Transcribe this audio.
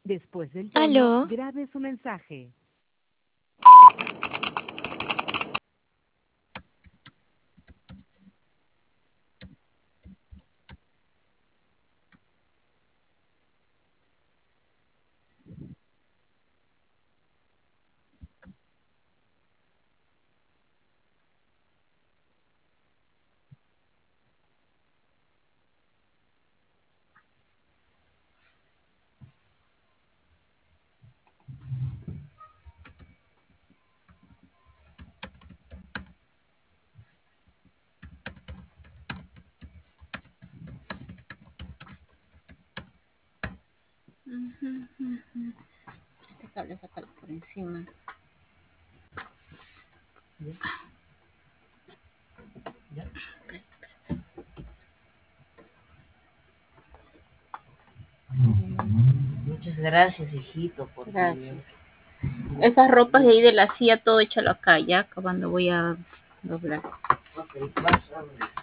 Después del tono, Aló. grabe su mensaje. Este cable sácalo por encima. ¿Ya? Muchas gracias, hijito, por Gracias. Esas ropas de ahí de la silla, todo échalo acá, ya, cuando voy a doblar. Ok, vas a ver.